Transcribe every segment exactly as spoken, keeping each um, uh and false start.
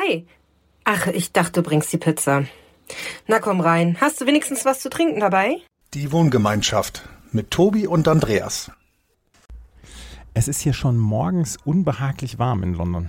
Hi. Ach, ich dachte, du bringst die Pizza. Na komm rein. Hast du wenigstens was zu trinken dabei? Die Wohngemeinschaft mit Tobi und Andreas. Es ist hier schon morgens unbehaglich warm in London.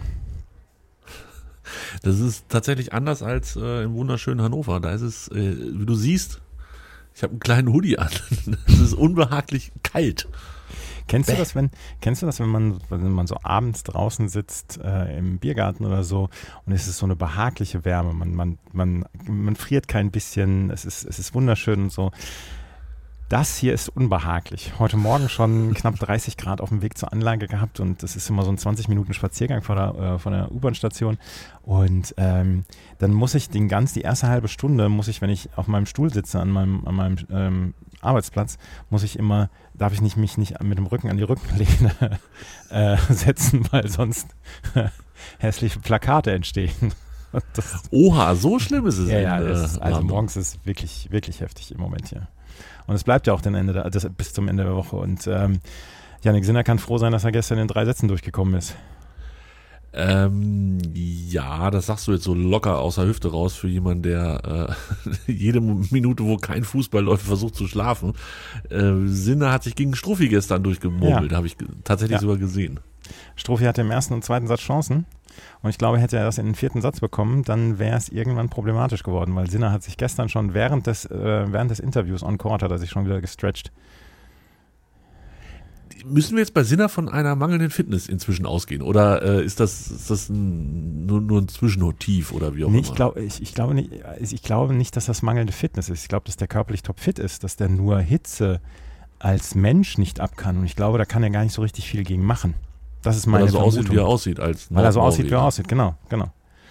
Das ist tatsächlich anders als äh, im wunderschönen Hannover. Da ist es, äh, wie du siehst, ich habe einen kleinen Hoodie an. Es ist unbehaglich kalt. Kennst du das, wenn, kennst du das, wenn man, wenn man so abends draußen sitzt äh, im Biergarten oder so und es ist so eine behagliche Wärme, man, man, man, man friert kein bisschen, es ist, es ist wunderschön und so. Das hier ist unbehaglich. Heute Morgen schon knapp dreißig Grad auf dem Weg zur Anlage gehabt und das ist immer so ein zwanzig Minuten Spaziergang von der, äh, von der U-Bahn-Station und ähm, dann muss ich den ganz, die erste halbe Stunde muss ich, wenn ich auf meinem Stuhl sitze, an meinem, an meinem ähm, Arbeitsplatz, muss ich immer, darf ich nicht, mich nicht mit dem Rücken an die Rückenlehne äh, setzen, weil sonst äh, hässliche Plakate entstehen. Das, Oha, so schlimm ist es. Ja, in, ja, das ist, also London. morgens ist es wirklich, wirklich heftig im Moment hier. Und es bleibt ja auch den Ende der, das, bis zum Ende der Woche. Und ähm, Jannik Sinner kann froh sein, dass er gestern in drei Sätzen durchgekommen ist. Ähm, ja, das sagst du jetzt so locker aus der Hüfte raus für jemanden, der äh, jede Minute, wo kein Fußball läuft, versucht zu schlafen. Äh, Sinner hat sich gegen Struffi gestern durchgemogelt, Ja. habe ich tatsächlich Ja. sogar gesehen. Struffi hatte im ersten und zweiten Satz Chancen. Und ich glaube, hätte er das in den vierten Satz bekommen, dann wäre es irgendwann problematisch geworden, weil Sinner hat sich gestern schon während des, äh, während des Interviews on Court hat er sich schon wieder gestretcht. Müssen wir jetzt bei Sinner von einer mangelnden Fitness inzwischen ausgehen? Oder äh, ist das, ist das ein, nur, nur ein Zwischenmotiv oder wie auch Nee, immer? ich, glaub, ich, ich, glaube nicht, ich glaube nicht, dass das mangelnde Fitness ist. Ich glaube, dass der körperlich topfit ist, dass der nur Hitze als Mensch nicht ab kann. Und ich glaube, da kann er gar nicht so richtig viel gegen machen. Das ist meine Weil er so Vermutung. aussieht, wie er aussieht. Als Weil er so aussieht, wie er Nordnorweger. aussieht, genau, genau.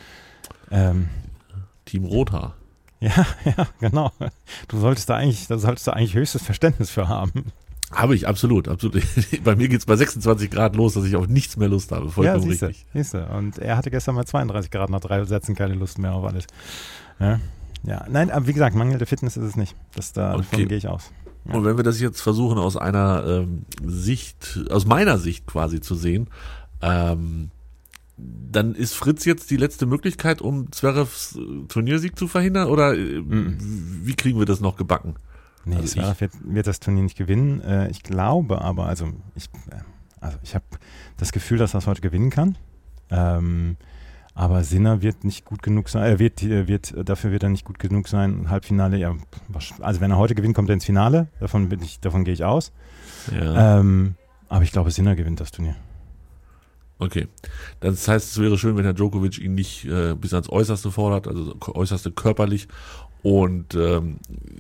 Ähm, Team Rothaar. ja, ja, genau. Du solltest da eigentlich, da solltest du eigentlich höchstes Verständnis für haben. Habe ich, absolut, absolut. Bei mir geht's bei sechsundzwanzig Grad los, dass ich auf nichts mehr Lust habe. Vollkommen ja, siehste, richtig. siehste. Und er hatte gestern mal zweiunddreißig Grad nach drei Sätzen keine Lust mehr auf alles. Ja, ja. Nein, aber wie gesagt, mangelnde Fitness ist es nicht. Das, da, Okay. Davon gehe ich aus. Ja. Und wenn wir das jetzt versuchen aus einer ähm, Sicht, aus meiner Sicht quasi zu sehen, ähm, dann ist Fritz jetzt die letzte Möglichkeit, um Zverevs äh, Turniersieg zu verhindern? Oder äh, Mhm. wie kriegen wir das noch gebacken? Nee, Also Zverev wird, wird das Turnier nicht gewinnen. Äh, ich glaube aber, also ich, äh, also ich habe das Gefühl, dass er das heute gewinnen kann. Ähm, aber Sinner wird nicht gut genug sein, er wird, äh, wird, dafür wird er nicht gut genug sein. Halbfinale, ja, also wenn er heute gewinnt, kommt er ins Finale. Davon bin ich, davon gehe ich aus. Ja. Ähm, aber ich glaube, Sinner gewinnt das Turnier. Okay. Das heißt, es wäre schön, wenn Herr Djokovic ihn nicht äh, bis ans Äußerste fordert, also äußerste körperlich. Und ähm,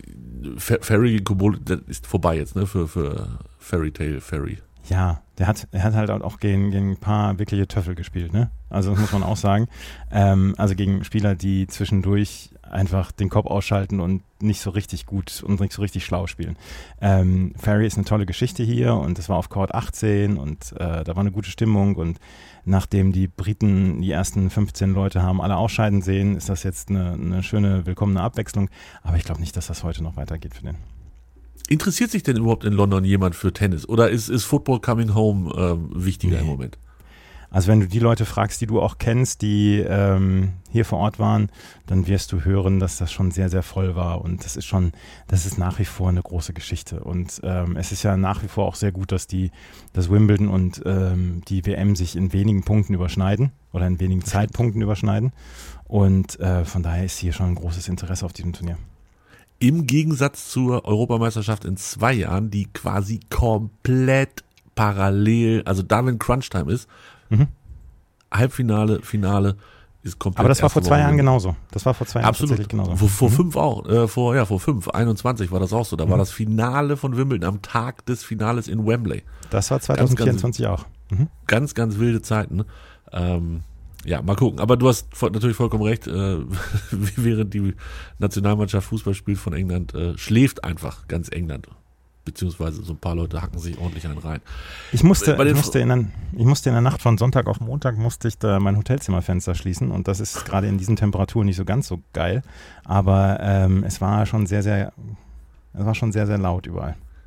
Ferry Kubol, das ist vorbei jetzt, ne, für, für Fairy Tale Ferry. Ja, der hat, er hat halt auch gegen, gegen ein paar wirkliche Töffel gespielt, ne? Also das muss man auch sagen. Ähm, also gegen Spieler, die zwischendurch einfach den Kopf ausschalten und nicht so richtig gut und nicht so richtig schlau spielen. Ähm, Ferry ist eine tolle Geschichte hier und es war auf Court achtzehn und äh, da war eine gute Stimmung und nachdem die Briten die ersten fünfzehn Leute haben alle ausscheiden sehen, ist das jetzt eine, eine schöne, willkommene Abwechslung. Aber ich glaube nicht, dass das heute noch weitergeht für den. Interessiert sich denn überhaupt in London jemand für Tennis? Oder ist, ist Football Coming Home ähm, wichtiger Nee. im Moment? Also wenn du die Leute fragst, die du auch kennst, die ähm, hier vor Ort waren, dann wirst du hören, dass das schon sehr, sehr voll war und das ist schon, das ist nach wie vor eine große Geschichte und ähm, es ist ja nach wie vor auch sehr gut, dass die, dass Wimbledon und ähm, die W M sich in wenigen Punkten überschneiden oder in wenigen Zeitpunkten überschneiden und äh, von daher ist hier schon ein großes Interesse auf diesem Turnier. Im Gegensatz zur Europameisterschaft in zwei Jahren, die quasi komplett parallel, also da wenn Crunchtime ist, Mhm. Halbfinale, Finale ist komplett. Aber das war erste vor zwei Woche. Jahren genauso. Das war vor zwei Jahren Absolut. tatsächlich genauso. Vor, vor Mhm. fünf auch, äh, vor, ja, vor fünf, einundzwanzig war das auch so. Da war Mhm. das Finale von Wimbledon am Tag des Finales in Wembley. Das war zwanzig vierundzwanzig auch. Mhm. Ganz, ganz wilde Zeiten. Ähm, ja, mal gucken. Aber du hast voll, natürlich vollkommen recht. Äh, während die Nationalmannschaft Fußball spielt von England, äh, schläft einfach ganz England. Beziehungsweise so ein paar Leute hacken sich ordentlich einen rein. Ich musste, Bei den ich, musste in der, ich musste in der Nacht von Sonntag auf Montag musste ich da mein Hotelzimmerfenster schließen und das ist gerade in diesen Temperaturen nicht so ganz so geil, aber ähm, es war schon sehr, sehr, es war schon sehr, sehr laut überall.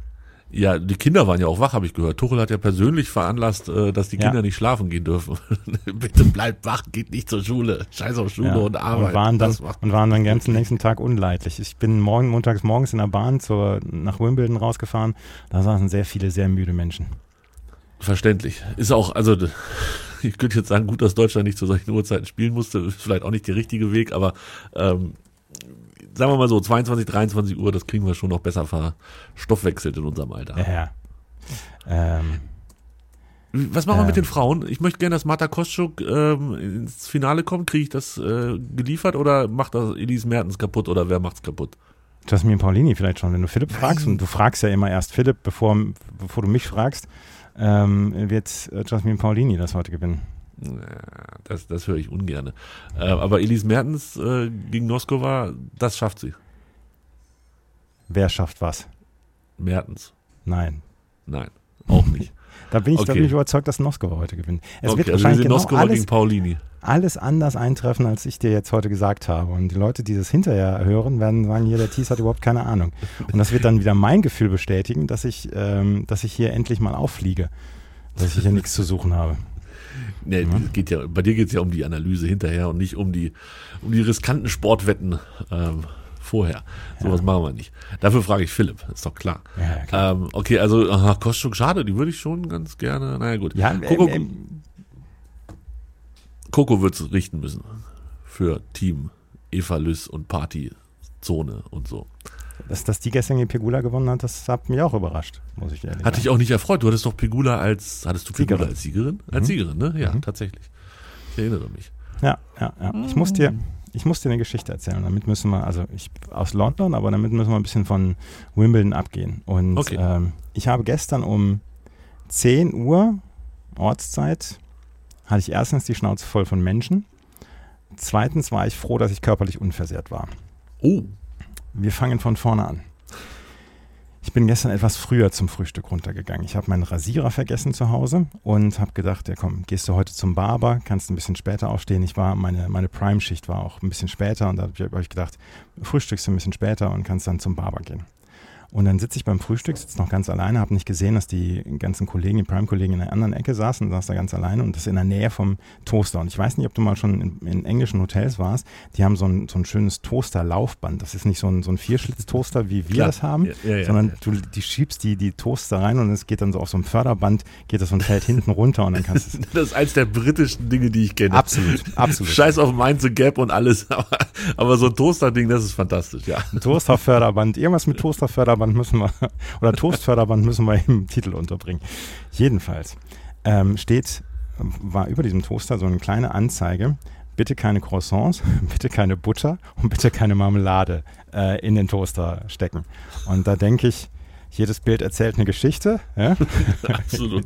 Ja, die Kinder waren ja auch wach, habe ich gehört. Tuchel hat ja persönlich veranlasst, äh, dass die Kinder Ja. nicht schlafen gehen dürfen. Bitte bleibt wach, geht nicht zur Schule. Scheiß auf Schule Ja, und Arbeit. Und waren dann, Das macht- und waren dann den ganzen nächsten Tag unleidlich. Ich bin morgen, montags morgens in der Bahn zur, nach Wimbledon rausgefahren. Da saßen sehr viele sehr müde Menschen. Verständlich. Ist auch, also ich könnte jetzt sagen, gut, dass Deutschland nicht zu solchen Uhrzeiten spielen musste. Ist vielleicht auch nicht der richtige Weg, aber ähm, sagen wir mal so, zweiundzwanzig, dreiundzwanzig Uhr, das kriegen wir schon noch besser verstoffwechselt in unserem Alter. Ja, ja. Ähm, Was machen wir Ähm. mit den Frauen? Ich möchte gerne, dass Marta Koschuk ähm, ins Finale kommt. Kriege ich das äh, geliefert oder macht das Elise Mertens kaputt oder wer macht's kaputt? Jasmin Paulini vielleicht schon, wenn du Philipp fragst, und du fragst ja immer erst Philipp, bevor, bevor du mich fragst, ähm, wird äh, Jasmin Paulini das heute gewinnen. Das, das höre ich ungern. Äh, aber Elise Mertens äh, gegen Noskova, das schafft sie. Wer schafft was? Mertens. Nein. Nein, auch nicht. Da bin ich, da Okay. bin ich überzeugt, dass Noskova heute gewinnt. Es Okay, wird also wir wahrscheinlich sehen genau Noskova alles, gegen Paulini. alles anders eintreffen, als ich dir jetzt heute gesagt habe. Und die Leute, die das hinterher hören, werden sagen, hier, der Thies hat überhaupt keine Ahnung. Und das wird dann wieder mein Gefühl bestätigen, dass ich, ähm, dass ich hier endlich mal auffliege. Dass ich hier nichts zu suchen habe. Nee, es geht ja, bei dir geht es ja um die Analyse hinterher und nicht um die, um die riskanten Sportwetten ähm, vorher. Sowas machen wir nicht. Dafür frage ich Philipp, ist doch klar. Ja, klar. Ähm, okay, also aha, Koschuk, schade, die würde ich schon ganz gerne. Naja, gut. Ja, Coco, ähm, ähm, Coco wird es richten müssen. Für Team Eva Lüss und Partyzone und so. dass, dass die gestern gegen Pegula gewonnen hat, das hat mich auch überrascht, muss ich ehrlich Hatte sagen. ich auch nicht erfreut. Du hattest doch Pegula als, hattest du Pegula Siegerin. als Siegerin? Als Mhm. Siegerin, ne? Ja, Mhm. tatsächlich. Ich erinnere mich. Ja, ja, ja. Ich muss dir, ich muss dir eine Geschichte erzählen. Damit müssen wir, also ich aus London, aber damit müssen wir ein bisschen von Wimbledon abgehen. Und Okay. ähm, ich habe gestern um zehn Uhr Ortszeit, hatte ich erstens die Schnauze voll von Menschen. Zweitens war ich froh, dass ich körperlich unversehrt war. Oh, Wir fangen von vorne an. Ich bin gestern etwas früher zum Frühstück runtergegangen. Ich habe meinen Rasierer vergessen zu Hause und habe gedacht, ja komm, gehst du heute zum Barber, kannst ein bisschen später aufstehen. Ich war, meine, meine Prime-Schicht war auch ein bisschen später und da habe ich gedacht, frühstückst du ein bisschen später und kannst dann zum Barber gehen. Und dann sitze ich beim Frühstück, sitze noch ganz alleine, habe nicht gesehen, dass die ganzen Kollegen, die Prime-Kollegen in der anderen Ecke saßen, saß da ganz alleine und das in der Nähe vom Toaster. Und ich weiß nicht, ob du mal schon in, in englischen Hotels warst, die haben so ein, so ein schönes Toaster-Laufband. Das ist nicht so ein, so ein Vierschlitz-Toaster, wie wir Klar. das haben, Ja, ja, ja, sondern ja. du die schiebst die, die Toaster rein und es geht dann so auf so einem Förderband, geht das und fällt hinten runter und dann kannst du es... das ist eins der britischen Dinge, die ich kenne. Absolut, absolut. Scheiß auf Mind the Gap und alles, aber, aber so ein Toaster-Ding, das ist fantastisch, ja. Ein Toasterförderband, irgendwas mit Toasterförderband müssen wir, oder Toastförderband müssen wir im Titel unterbringen. Jedenfalls ähm, steht, war über diesem Toaster so eine kleine Anzeige, bitte keine Croissants, bitte keine Butter und bitte keine Marmelade äh, in den Toaster stecken. Und da denke ich, jedes Bild erzählt eine Geschichte. Ja? Absolut.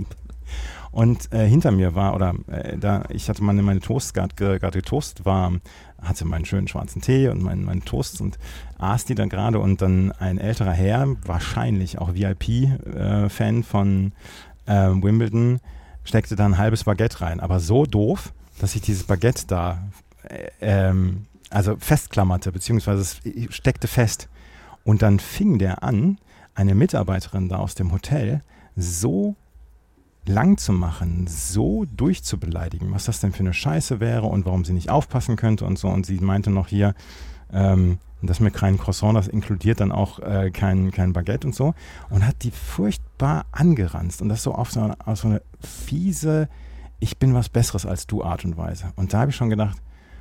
Und äh, hinter mir war, oder äh, da ich hatte meine, meine Toast gerade gerade getoastet war, hatte meinen schönen schwarzen Tee und meinen, meinen Toast und aß die dann gerade und dann ein älterer Herr, wahrscheinlich auch V I P-Fan äh, von äh, Wimbledon, steckte da ein halbes Baguette rein. Aber so doof, dass ich dieses Baguette da äh, ähm, also festklammerte, beziehungsweise es steckte fest. Und dann fing der an, eine Mitarbeiterin da aus dem Hotel so lang zu machen, so durchzubeleidigen, was das denn für eine Scheiße wäre und warum sie nicht aufpassen könnte und so. Und sie meinte noch hier, ähm, das mit kein Croissant, das inkludiert dann auch äh, kein, kein Baguette und so. Und hat die furchtbar angeranzt und das so auf so eine, auf so eine fiese, ich bin was Besseres als du Art und Weise. Und da habe ich schon gedacht,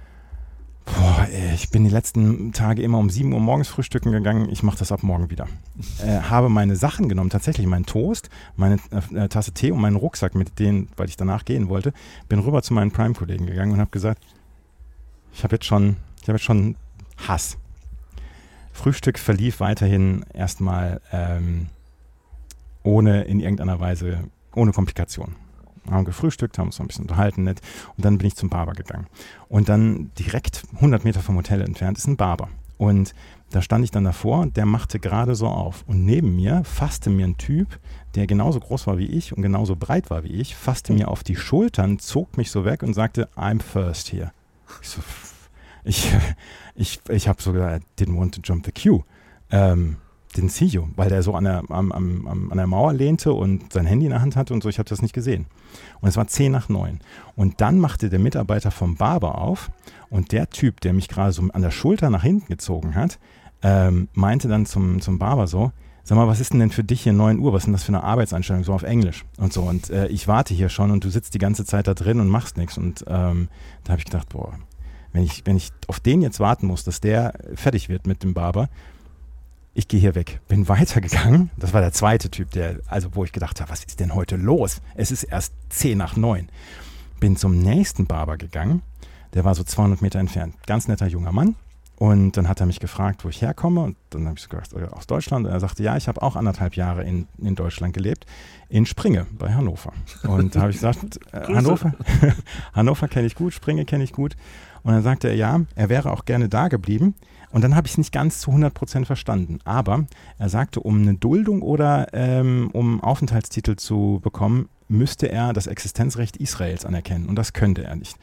boah, ey, ich bin die letzten Tage immer um sieben Uhr morgens frühstücken gegangen, ich mache das ab morgen wieder. Äh, habe meine Sachen genommen, tatsächlich meinen Toast, meine äh, Tasse Tee und meinen Rucksack mit denen, weil ich danach gehen wollte, bin rüber zu meinen Prime-Kollegen gegangen und habe gesagt, ich habe jetzt schon, ich habe jetzt schon Hass. Frühstück verlief weiterhin erstmal ähm, ohne in irgendeiner Weise, ohne Komplikation. Wir haben gefrühstückt, haben uns so ein bisschen unterhalten, nett. Und dann bin ich zum Barber gegangen. Und dann direkt hundert Meter vom Hotel entfernt ist ein Barber. Und da stand ich dann davor, der machte gerade so auf. Und neben mir fasste mir ein Typ, der genauso groß war wie ich und genauso breit war wie ich, fasste mir auf die Schultern, zog mich so weg und sagte, I'm first here. Ich so, ich, ich, ich habe so gesagt, I didn't want to jump the queue. Ähm, didn't see you, weil der so an der, am, am, an der Mauer lehnte und sein Handy in der Hand hatte und so, ich habe das nicht gesehen. Und es war zehn nach neun. Und dann machte der Mitarbeiter vom Barber auf und der Typ, der mich gerade so an der Schulter nach hinten gezogen hat, ähm, meinte dann zum, zum Barber so, sag mal, was ist denn denn für dich hier neun Uhr, was ist denn das für eine Arbeitseinstellung, so auf Englisch und so. Und äh, ich warte hier schon und du sitzt die ganze Zeit da drin und machst nichts. Und ähm, da habe ich gedacht, boah, wenn ich, wenn ich auf den jetzt warten muss, dass der fertig wird mit dem Barber, ich gehe hier weg. Bin weitergegangen. Das war der zweite Typ, der, also wo ich gedacht habe, was ist denn heute los? Es ist erst zehn nach neun. Bin zum nächsten Barber gegangen. Der war so zweihundert Meter entfernt. Ganz netter junger Mann. Und dann hat er mich gefragt, wo ich herkomme. Und dann habe ich so gesagt, aus Deutschland. Und er sagte, ja, ich habe auch anderthalb Jahre in, in Deutschland gelebt. In Springe bei Hannover. Und da habe ich gesagt, äh, Hannover, Hannover kenne ich gut, Springe kenne ich gut. Und dann sagte er, ja, er wäre auch gerne da geblieben. Und dann habe ich es nicht ganz zu hundert Prozent verstanden. Aber er sagte, um eine Duldung oder ähm, um Aufenthaltstitel zu bekommen, müsste er das Existenzrecht Israels anerkennen. Und das könnte er nicht.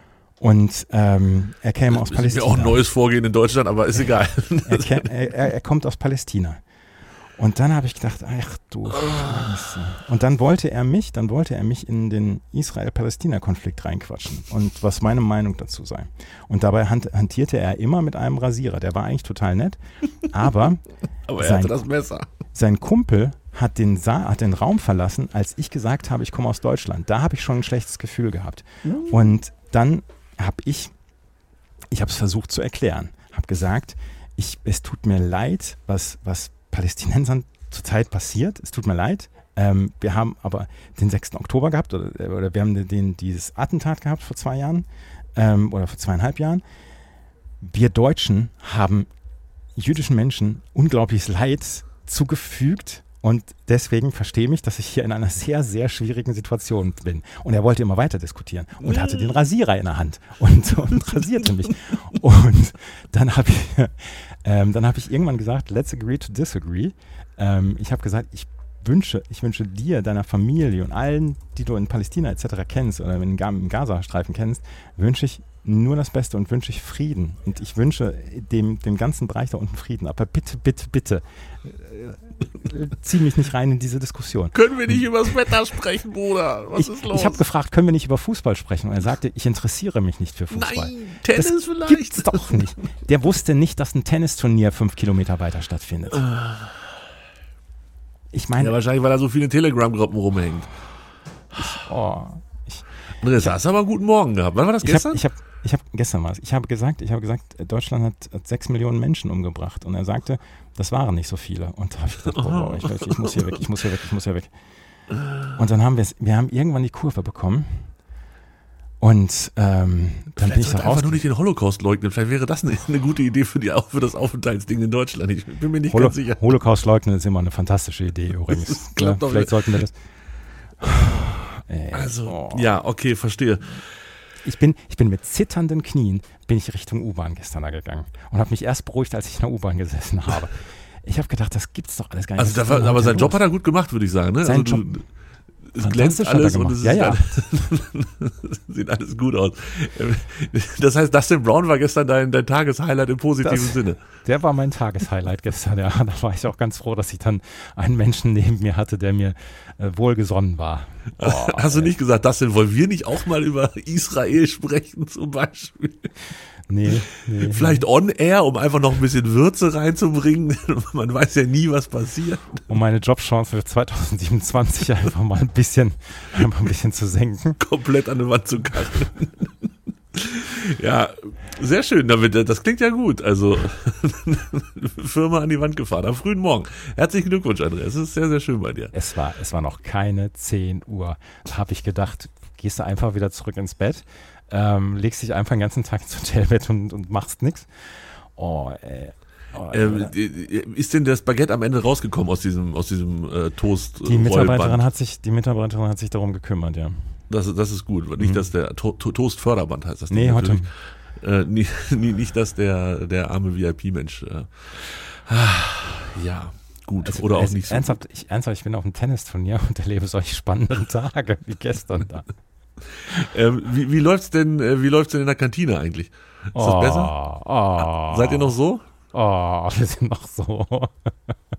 Und ähm, er käme aus das Palästina. Das ist mir auch ein neues Vorgehen in Deutschland, aber ist egal. Er, käme, er, er kommt aus Palästina. Und dann habe ich gedacht, ach du Scheiße. Und dann wollte er mich, dann wollte er mich in den Israel-Palästina-Konflikt reinquatschen und was meine Meinung dazu sei. Und dabei hantierte er immer mit einem Rasierer. Der war eigentlich total nett, aber, aber er sein, hatte das Messer. Sein Kumpel hat den, Sa- hat den Raum verlassen, als ich gesagt habe, ich komme aus Deutschland. Da habe ich schon ein schlechtes Gefühl gehabt. Mhm. Und dann habe ich, ich habe es versucht zu erklären, habe gesagt, ich, es tut mir leid, was, was Palästinensern zurzeit passiert. Es tut mir leid. Ähm, wir haben aber den sechsten Oktober gehabt oder, oder wir haben den, den, dieses Attentat gehabt vor zwei Jahren ähm, oder vor zweieinhalb Jahren. Wir Deutschen haben jüdischen Menschen unglaubliches Leid zugefügt und deswegen verstehe mich, dass ich hier in einer sehr, sehr schwierigen Situation bin. Und er wollte immer weiter diskutieren und hatte den Rasierer in der Hand und, und rasierte mich. Und dann habe ich, ähm, dann habe ich irgendwann gesagt, let's agree to disagree. Ähm, ich habe gesagt, ich wünsche, ich wünsche dir, deiner Familie und allen, die du in Palästina et cetera kennst oder im Gazastreifen kennst, wünsche ich nur das Beste und wünsche ich Frieden. Und ich wünsche dem, dem ganzen Bereich da unten Frieden. Aber bitte, bitte, bitte, äh, zieh mich nicht rein in diese Diskussion. Können wir nicht über das Wetter sprechen, Bruder? Was ich, ist los? Ich habe gefragt, können wir nicht über Fußball sprechen? Und er sagte, ich interessiere mich nicht für Fußball. Nein, Tennis das vielleicht? Gibt's doch nicht. Der wusste nicht, dass ein Tennisturnier fünf Kilometer weiter stattfindet. Ich meine, ja, wahrscheinlich, weil da so viele Telegram-Gruppen rumhängt. Ich, oh, ich, Andreas, hast du aber einen guten Morgen gehabt. Wann war das gestern? Ich habe ich hab, ich hab gestern mal. Ich habe gesagt, ich habe gesagt, Deutschland hat, hat sechs Millionen Menschen umgebracht. Und er sagte, das waren nicht so viele. Und da habe ich gedacht, boah, boah, ich, ich muss hier weg, ich muss hier weg, ich muss hier weg. Und dann haben wir wir haben irgendwann die Kurve bekommen. Und ähm, dann bin ich da raus. Einfach nur nicht den Holocaust leugnen. Vielleicht wäre das eine, eine gute Idee für, die, für das Aufenthaltsding in Deutschland. Ich bin mir nicht Holo- ganz sicher. Holocaust leugnen ist immer eine fantastische Idee übrigens. Ja, vielleicht nicht. Sollten wir das. Ey, also, oh. ja, okay, verstehe. Ich bin, ich bin mit zitternden Knien bin ich Richtung U-Bahn gestern da gegangen und habe mich erst beruhigt, als ich in der U-Bahn gesessen habe. Ich habe gedacht, das gibt's doch alles gar nicht. Also, da war, aber sein Job hat er gut gemacht, würde ich sagen. Ne? Sein also, Job. Du, es glänzt alles und es ja, ja. alles, sieht alles gut aus. Das heißt, Dustin Brown war gestern dein, dein Tageshighlight im positiven das, Sinne. Der war mein Tageshighlight gestern, ja. Da war ich auch ganz froh, dass ich dann einen Menschen neben mir hatte, der mir äh, wohlgesonnen war. Oh, Hast ey. du nicht gesagt, Dustin, wollen wir nicht auch mal über Israel sprechen zum Beispiel? Nee, nee. Vielleicht on air, um einfach noch ein bisschen Würze reinzubringen. Man weiß ja nie, was passiert. Um meine Jobchance für zwanzig siebenundzwanzig einfach mal ein bisschen, einfach ein bisschen zu senken. Komplett an die Wand zu kacheln. Ja, sehr schön. Das klingt ja gut. Also, Firma an die Wand gefahren am frühen Morgen. Herzlichen Glückwunsch, Andreas. Es ist sehr, sehr schön bei dir. Es war, es war noch keine zehn Uhr. Da habe ich gedacht, gehst du einfach wieder zurück ins Bett. Ähm, legst dich einfach den ganzen Tag ins Hotelbett und, und machst nichts. Oh, ey. Oh, ähm, ist denn das Baguette am Ende rausgekommen aus diesem, aus diesem äh, Toast? Die Mitarbeiterin hat sich, die Mitarbeiterin hat sich darum gekümmert, ja. Das, das ist gut. Nicht, mhm. dass der to- to- Toast-Förderband heißt das. Nee, heute. Äh, nie, nie, nicht, dass der, der arme V I P-Mensch, äh, ja. Gut, also, oder auch nicht so. Ernsthaft ich, ernsthaft, ich bin auf einem Tennisturnier und erlebe solche spannenden Tage wie gestern da. Ähm, wie, wie läuft's denn, äh, wie läuft's denn in der Kantine eigentlich? Ist oh, das besser? Oh, Seid ihr noch so? Oh, wir sind noch so.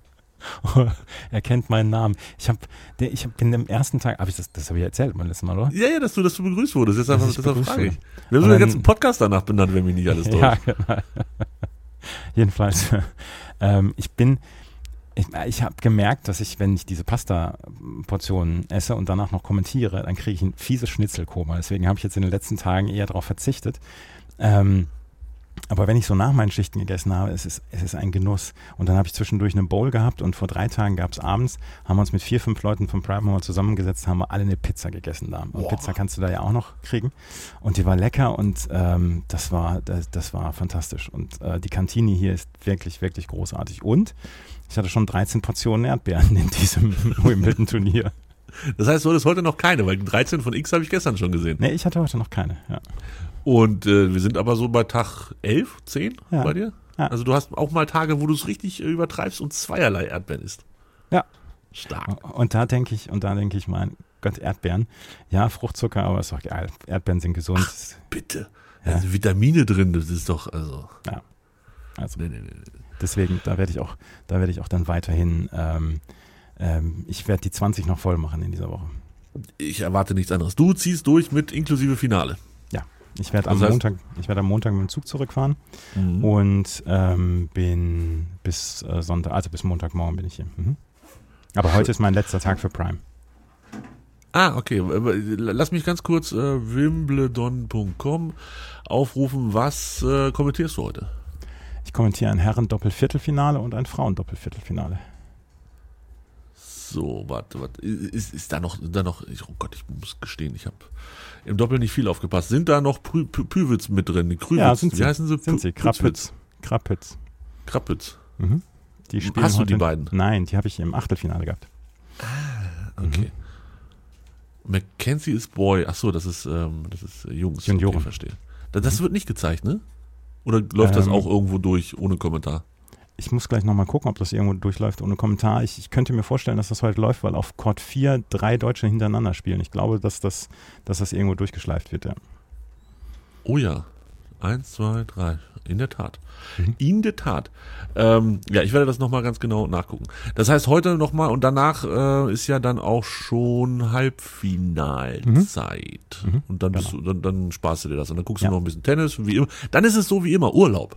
Er kennt meinen Namen. Ich habe, ich hab, bin am ersten Tag, hab ich das, das habe ich erzählt beim letzten Mal, oder? Ja, ja, dass du, dass du begrüßt wurdest. Jetzt einfach, Dass ich deshalb begrüßt frage ich. wurde. Wir haben Und so den dann- ganzen Podcast danach benannt, wenn mich nicht alles täuscht. Ja, genau. Jedenfalls, ähm, ich bin, ich, ich habe gemerkt, dass ich, wenn ich diese Pasta-Portionen esse und danach noch kommentiere, dann kriege ich ein fieses Schnitzelkoma. Deswegen habe ich jetzt in den letzten Tagen eher darauf verzichtet. Ähm, aber wenn ich so nach meinen Schichten gegessen habe, es ist, es ist ein Genuss. Und dann habe ich zwischendurch eine Bowl gehabt und vor drei Tagen gab es abends, haben wir uns mit vier, fünf Leuten vom Prime mal zusammengesetzt, haben wir alle eine Pizza gegessen da. Und Boah. Pizza kannst du da ja auch noch kriegen. Und die war lecker und ähm, das war das, das war fantastisch. Und äh, die Kantine hier ist wirklich, wirklich großartig. Und ich hatte schon dreizehn Portionen Erdbeeren in diesem Wimbledon-Turnier. Das heißt, du hattest heute noch keine, weil dreizehn von X habe ich gestern schon gesehen. Nee, ich hatte heute noch keine. Ja. Und äh, wir sind aber so bei Tag elf, zehn Ja. bei dir. Ja. Also du hast auch mal Tage, wo du es richtig äh, übertreibst und zweierlei Erdbeeren isst. Ja. Stark. Und da denke ich, und da denke ich, mein Gott, Erdbeeren. Ja, Fruchtzucker, aber ist doch geil. Erdbeeren sind gesund. Bitte. Ja. Da sind Vitamine drin, das ist doch, also. Also Nee, nee, nee. nee. deswegen, da werde ich auch, da werde ich auch dann weiterhin, ähm, ähm, ich werde die zwanzig noch voll machen in dieser Woche. Ich erwarte nichts anderes. Du ziehst durch mit inklusive Finale. Ich werde am Das heißt- Montag, ich werde am Montag mit dem Zug zurückfahren Mhm. und ähm, bin bis äh, Sonntag, also bis Montagmorgen bin ich hier. Mhm. Aber heute ist mein letzter Tag für Prime. Ah, okay. Lass mich ganz kurz äh, wimbledon punkt com aufrufen. Was äh, kommentierst du heute? Ich kommentiere ein Herren-Doppel-Viertelfinale und ein Frauen-Doppel-Viertelfinale. So, warte, warte. Ist, ist da noch, da noch, ich, oh Gott, ich muss gestehen, ich habe im Doppel nicht viel aufgepasst. Sind da noch Pü- Pü- Püwitz mit drin? Die Krüwitz? Ja, sind Wie sie. heißen sie? Sind sie? Pü- Krapütz. Krapütz. Krapütz. Mhm. Die spielen Hast du heute, die beiden? Nein, die habe ich im Achtelfinale gehabt. Okay. Mackenzie ist Boy. Ach so, das ist, ähm, das ist äh, Jungs. Junioren. Okay, verstehe. Das, das wird nicht gezeigt, ne? Oder läuft das Ähm, auch irgendwo durch, ohne Kommentar? Ich muss gleich nochmal gucken, ob das irgendwo durchläuft ohne Kommentar. Ich, ich könnte mir vorstellen, dass das heute läuft, weil auf Court vier drei Deutsche hintereinander spielen. Ich glaube, dass das, dass das irgendwo durchgeschleift wird, ja. Oh ja. Eins, zwei, drei. In der Tat. Mhm. In der Tat. Ähm, ja, ich werde das nochmal ganz genau nachgucken. Das heißt, heute nochmal und danach äh, ist ja dann auch schon Halbfinalzeit. Mhm. Und dann, bist du, dann, dann sparst du dir das. Und dann guckst Ja. du noch ein bisschen Tennis. Wie immer. Dann ist es so wie immer Urlaub.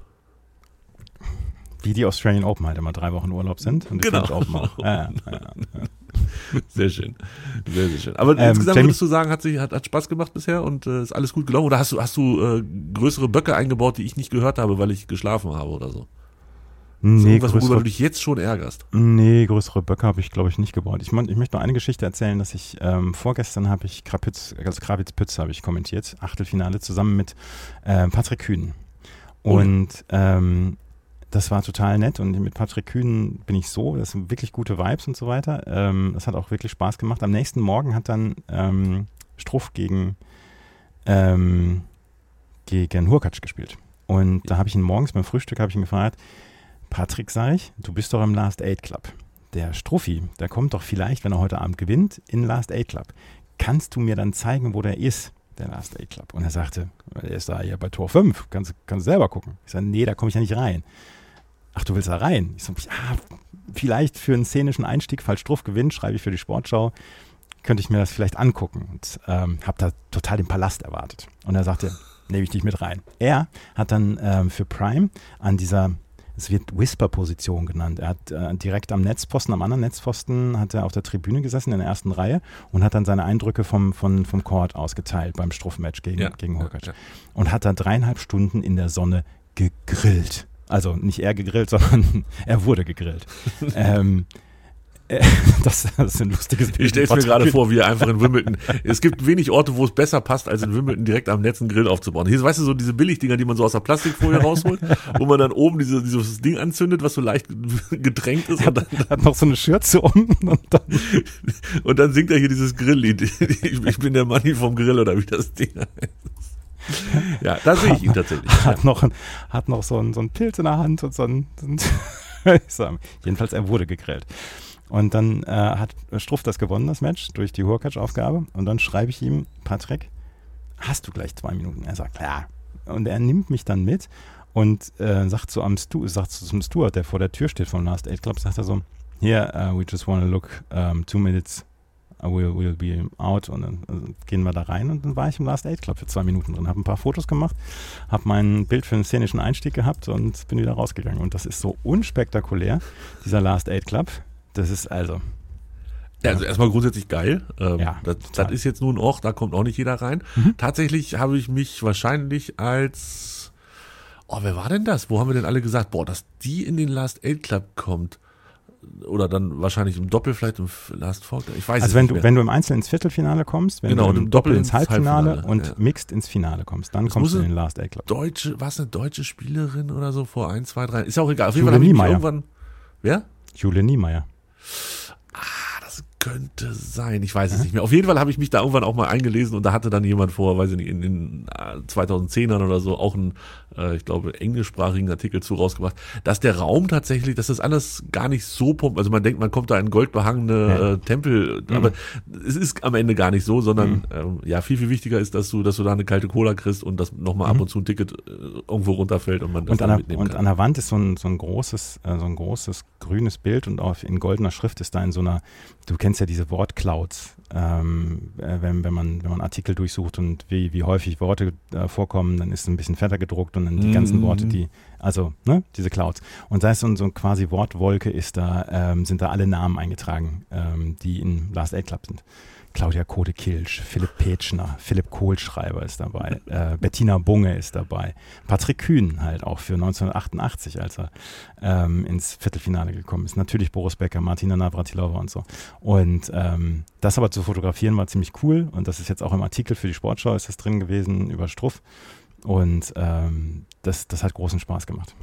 Wie die Australian Open halt immer drei Wochen Urlaub sind. Und die Genau. French Open auch. Ja, ja, ja. Sehr schön. Sehr, sehr schön. Aber Ähm, insgesamt Jamie- würdest du sagen, hat, sich, hat, hat Spaß gemacht bisher und äh, ist alles gut gelaufen? Oder hast du, hast du äh, größere Böcke eingebaut, die ich nicht gehört habe, weil ich geschlafen habe oder so? Ist Nee, irgendwas, worüber größere, du dich jetzt schon ärgerst? nee, größere Böcke habe ich, glaube ich, nicht gebaut. Ich, mein, ich möchte noch eine Geschichte erzählen, dass ich ähm, vorgestern habe ich Krapitz, also Krawitz-Pütz habe ich kommentiert, Achtelfinale, zusammen mit äh, Patrick Kühn. Oh ja. Und ähm, das war total nett und mit Patrick Kühn bin ich so, das sind wirklich gute Vibes und so weiter. Ähm, das hat auch wirklich Spaß gemacht. Am nächsten Morgen hat dann ähm, Struff gegen, ähm, gegen Hurkacz gespielt. Und da habe ich ihn morgens beim Frühstück habe ich ihn gefragt, Patrick, sag ich, du bist doch im Last Eight Club. Der Struffi, der kommt doch vielleicht, wenn er heute Abend gewinnt, in den Last Eight Club. Kannst du mir dann zeigen, wo der ist, der Last Eight Club? Und er sagte, er ist da hier bei Tor fünf, kannst, kannst du selber gucken. Ich sage, nee, da komme ich ja nicht rein. Ach, du willst da rein? Ich sage, ja, vielleicht für einen szenischen Einstieg, falls Struff gewinnt, schreibe ich für die Sportschau, könnte ich mir das vielleicht angucken. Und ähm, habe da total den Palast erwartet. Und er sagte, nehme ich dich mit rein. Er hat dann ähm, für Prime an dieser, es wird Whisper-Position genannt. Er hat äh, direkt am Netzpfosten, am anderen Netzpfosten, hat er auf der Tribüne gesessen in der ersten Reihe und hat dann seine Eindrücke vom, vom, vom Court ausgeteilt beim Struff-Match gegen, Ja, gegen Hurkacz. ja, ja. Und hat da dreieinhalb Stunden in der Sonne gegrillt. Also nicht er gegrillt, sondern er wurde gegrillt. ähm, äh, das, das ist ein lustiges Bild. Ich stelle es mir gerade vor, wie er einfach in Wimbledon. Es gibt wenig Orte, wo es besser passt, als in Wimbledon direkt am Netz einen Grill aufzubauen. Hier, weißt du, so diese Billigdinger, die man so aus der Plastikfolie rausholt, wo man dann oben diese, dieses Ding anzündet, was so leicht getränkt ist. Und dann, Er hat noch so eine Schürze um und dann und dann singt er hier dieses Grilllied. Ich, ich bin der Manni vom Grill oder wie das Ding heißt. Ja, da sehe ich ihn tatsächlich. hat noch, ein, hat noch so, ein, so einen Pilz in der Hand und so ein, so ein ich sag, jedenfalls er wurde gegrillt. Und dann äh, hat Struff das gewonnen, das Match, durch die Hurkacz-Aufgabe. Und dann schreibe ich ihm, Patrick, hast du gleich zwei Minuten? Er sagt, ja. Und er nimmt mich dann mit und äh, sagt, so am Stu sagt so zum Steward, der vor der Tür steht vom Last Eight Club, sagt er so, here, uh, we just want to look um, two minutes, uh, we'll, we'll be out und dann also gehen wir da rein und dann war ich im Last Eight Club für zwei Minuten drin, habe ein paar Fotos gemacht, habe mein Bild für einen szenischen Einstieg gehabt und bin wieder rausgegangen und das ist so unspektakulär, dieser Last Eight Club, das ist also... Ja, also erstmal grundsätzlich geil. Ähm, ja, das, das ist jetzt nun auch, da kommt auch nicht jeder rein. Mhm. Tatsächlich habe ich mich wahrscheinlich als, oh, wer war denn das? Wo haben wir denn alle gesagt, boah, dass die in den Last Eight Club kommt? Oder dann wahrscheinlich im Doppel, vielleicht im Last Four? Ich weiß also es wenn nicht du, mehr. wenn du im Einzel ins Viertelfinale kommst, wenn genau, du im Doppel Doppel ins Halbfinale, Halbfinale und ja. Mixed ins Finale kommst, dann das kommst du in den Last Eight Club. Deutsche, war es eine deutsche Spielerin oder so vor ein, zwei, drei? Ist ja auch egal. Auf jeden Jule Fall habe ich mich Niemeyer. irgendwann, wer? Jule Niemeyer. Könnte sein, ich weiß es nicht mehr. Auf jeden Fall habe ich mich da irgendwann auch mal eingelesen und da hatte dann jemand vor, weiß ich nicht, in den zweitausendzehnern oder so auch einen, äh, ich glaube, englischsprachigen Artikel zu rausgebracht, dass der Raum tatsächlich, dass das alles gar nicht so pumpt, also man denkt, man kommt da in goldbehangene ja. äh, Tempel, mhm. aber es ist am Ende gar nicht so, sondern mhm. ähm, ja, viel, viel wichtiger ist, dass du, dass du da eine kalte Cola kriegst und dass nochmal mhm. ab und zu ein Ticket äh, irgendwo runterfällt und man das und dann an der, mitnehmen und kann. Und an der Wand ist so ein, so ein großes, äh, so ein großes grünes Bild und auch in goldener Schrift ist da in so einer, du kennst ja diese Wortclouds, ähm, wenn, wenn, man, wenn man Artikel durchsucht und wie, wie häufig Worte äh, vorkommen, dann ist es ein bisschen fetter gedruckt und dann die Mhm. ganzen Worte, die, also ne, diese Clouds. Und da ist so, ein- so ein quasi Wortwolke, ist da, ähm, sind da alle Namen eingetragen, ähm, die in Last Eight Club sind. Claudia Kode-Kilsch, Philipp Petschner, Philipp Kohlschreiber ist dabei, äh, Bettina Bunge ist dabei, Patrick Kühn halt auch für neunzehnhundertachtundachtzig, als er ähm, ins Viertelfinale gekommen ist. Natürlich Boris Becker, Martina Navratilova und so. Und ähm, das aber zu fotografieren war ziemlich cool und das ist jetzt auch im Artikel für die Sportschau ist das drin gewesen über Struff und ähm, das, das hat großen Spaß gemacht.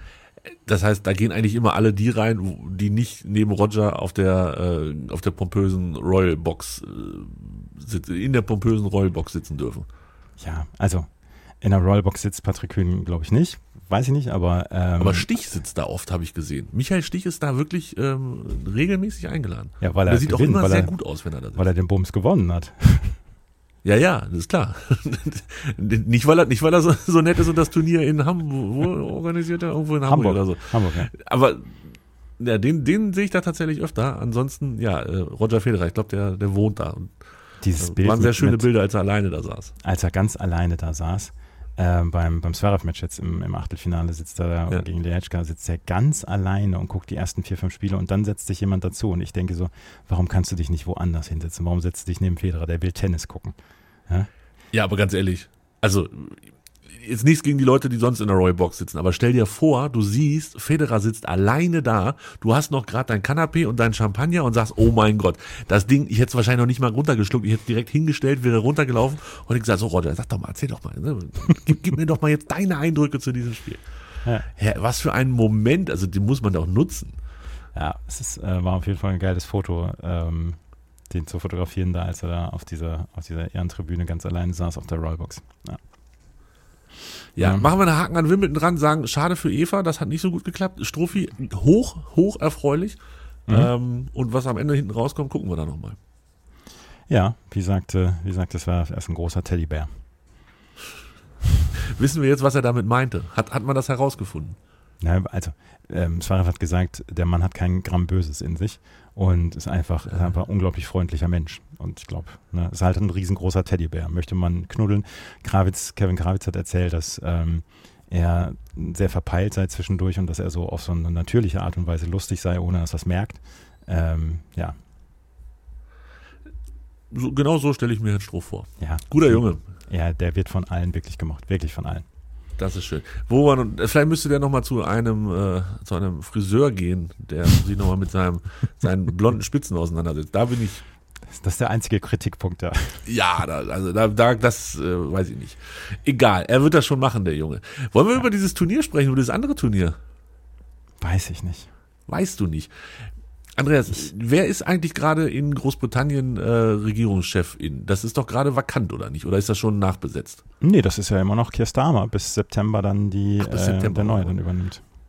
Das heißt, da gehen eigentlich immer alle die rein, wo- die nicht neben Roger auf der äh, auf der pompösen Royal Box äh, sitzen, in der pompösen Royal Box sitzen dürfen. Ja, also in der Royal Box sitzt Patrick Kühn, glaube ich nicht, weiß ich nicht, aber ähm, Aber Stich sitzt da oft, habe ich gesehen. Michael Stich ist da wirklich ähm, regelmäßig eingeladen. ja, weil er Der sieht auch gewinnt, immer weil sehr er, gut aus, wenn er da sitzt. weil er den Bums gewonnen hat. Ja, ja, das ist klar. nicht, weil er, nicht, weil er so, so nett ist und das Turnier in Hamburg, wo organisiert er? Irgendwo in Hamburg, oder so. Hamburg, ja. Aber ja, den, den sehe ich da tatsächlich öfter. Ansonsten, ja, äh, Roger Federer, ich glaube, der, der wohnt da. Und Dieses äh, Bild waren sehr mit- schöne mit- Bilder, als er alleine da saß. als er ganz alleine da saß, äh, beim, beim Zverev-Match jetzt im, im Achtelfinale sitzt er da Ja. gegen Leječka, sitzt er ganz alleine und guckt die ersten vier, fünf Spiele und dann setzt sich jemand dazu und ich denke so, warum kannst du dich nicht woanders hinsetzen? Warum setzt du dich neben Federer? Der will Tennis gucken. Ja? Ja, aber ganz ehrlich, also jetzt nichts gegen die Leute, die sonst in der Royal Box sitzen, aber stell dir vor, du siehst, Federer sitzt alleine da, du hast noch gerade dein Kanapé und dein Champagner und sagst, oh mein Gott, das Ding, ich hätte es wahrscheinlich noch nicht mal runtergeschluckt, ich hätte es direkt hingestellt, wäre runtergelaufen und ich gesagt, so Roger, sag doch mal, erzähl doch mal, ne? gib, gib mir doch mal jetzt deine Eindrücke zu diesem Spiel. Ja. Ja, was für ein Moment, also den muss man doch nutzen. Ja, es ist, äh, war auf jeden Fall ein geiles Foto, ähm, den zu fotografieren, da als er da auf dieser, auf dieser Ehrentribüne ganz alleine saß auf der Royalbox. Ja. Ja, Ja. machen wir einen Haken an Wimbledon dran, sagen, schade für Eva, das hat nicht so gut geklappt. Strophi, hoch, hoch erfreulich. Mhm. Ähm, und was am Ende hinten rauskommt, gucken wir da nochmal. Ja, wie sagte, wie sagte, es war erst ein großer Teddybär. Wissen wir jetzt, was er damit meinte? Hat, hat man das herausgefunden? Ja, also, ähm, Zverev hat gesagt, der Mann hat kein Gramm Böses in sich und ist einfach, ist einfach ein unglaublich freundlicher Mensch. Und ich glaube, ne, ist halt ein riesengroßer Teddybär. Möchte man knuddeln. Krawitz, Kevin Krawitz hat erzählt, dass ähm, er sehr verpeilt sei zwischendurch und dass er so auf so eine natürliche Art und Weise lustig sei, ohne dass er es merkt. Ähm, ja, So, genau so stelle ich mir Herrn Stroh vor. ja. Guter Junge. Ja, der wird von allen wirklich gemocht. Wirklich von allen. Das ist schön. Wo man, vielleicht müsste der nochmal zu einem, äh, zu einem Friseur gehen, der sich nochmal mit seinem, seinen blonden Spitzen auseinandersetzt. Da bin ich, Das ist der einzige Kritikpunkt da. ja, da, also da, da das äh, weiß ich nicht. Egal, er wird das schon machen, der Junge. Wollen wir über dieses Turnier sprechen, über das andere Turnier? Weiß ich nicht. Weißt du nicht. Andreas, wer ist eigentlich gerade in Großbritannien äh, Regierungschefin? Das ist doch gerade vakant, oder nicht? Oder ist das schon nachbesetzt? Nee, das ist ja immer noch Keir Starmer, bis September dann die, Ach, bis äh, September. der Neue dann übernimmt.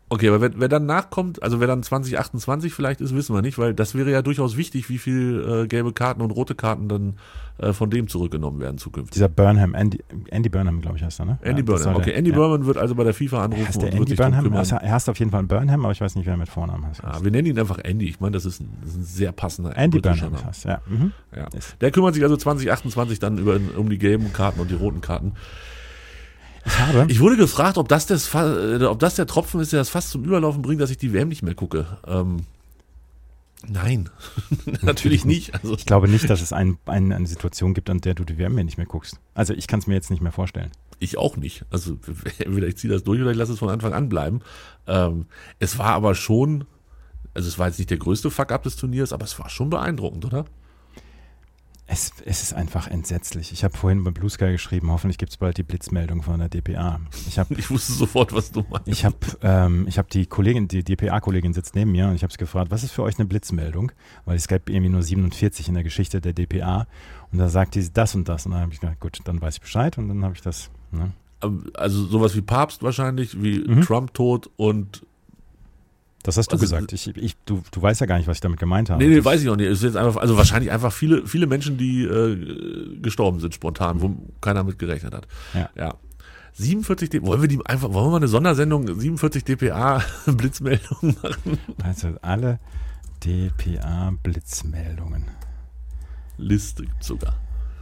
Okay, aber wer, wer dann nachkommt, also wer dann zwanzig achtundzwanzig vielleicht ist, wissen wir nicht, weil das wäre ja durchaus wichtig, wie viel äh, gelbe Karten und rote Karten dann äh, von dem zurückgenommen werden zukünftig. Dieser Burnham, Andy, Andy Burnham, glaube ich, heißt er, ne? Andy ja, Burnham, okay. Der, Andy ja. Burnham wird also bei der FIFA anrufen heißt der und Andy wird sich Burnham? kümmern. Also, er heißt auf jeden Fall Burnham, aber ich weiß nicht, wer er mit Vornamen heißt. Ja, wir nennen ihn einfach Andy. Ich meine, das ist ein, das ist ein sehr passender Andy Burnham heißt, ja. Mhm. ja. Der kümmert sich also zwanzig achtundzwanzig dann über, um die gelben Karten und die roten Karten. Ich habe. Ich wurde gefragt, ob das, das, ob das der Tropfen ist, der das fast zum Überlaufen bringt, dass ich die W M nicht mehr gucke. Ähm, nein, natürlich nicht. Also. Ich glaube nicht, dass es ein, ein, eine Situation gibt, an der du die W M nicht mehr guckst. Also ich kann es mir jetzt nicht mehr vorstellen. Ich auch nicht. Also entweder ich ziehe das durch oder ich lasse es von Anfang an bleiben. Ähm, es war aber schon, also es war jetzt nicht der größte Fuck-up des Turniers, aber es war schon beeindruckend, oder? Es, es ist einfach entsetzlich. Ich habe vorhin bei Blue Sky geschrieben, hoffentlich gibt es bald die Blitzmeldung von der D P A. Ich, hab, ich wusste sofort, was du meinst. Ich habe ähm, ich hab die Kollegin, die D P A-Kollegin sitzt neben mir und ich habe sie gefragt, was ist für euch eine Blitzmeldung? Weil es gab irgendwie nur siebenundvierzig in der Geschichte der D P A und da sagt die das und das. Und dann habe ich gedacht, gut, dann weiß ich Bescheid und dann habe ich das. Ne? Also sowas wie Papst wahrscheinlich, wie mhm. Trump tot und das hast du also, gesagt. Ich, ich, du, du weißt ja gar nicht, was ich damit gemeint habe. Nee, nee, weiß ich auch nicht. Es ist jetzt einfach, also wahrscheinlich einfach viele, viele Menschen, die äh, gestorben sind spontan, wo keiner mit gerechnet hat. Ja. ja. siebenundvierzig D P A, wollen wir die einfach, wollen wir mal eine Sondersendung siebenundvierzig D P A Blitzmeldungen machen? Also alle D P A Blitzmeldungen. Liste sogar.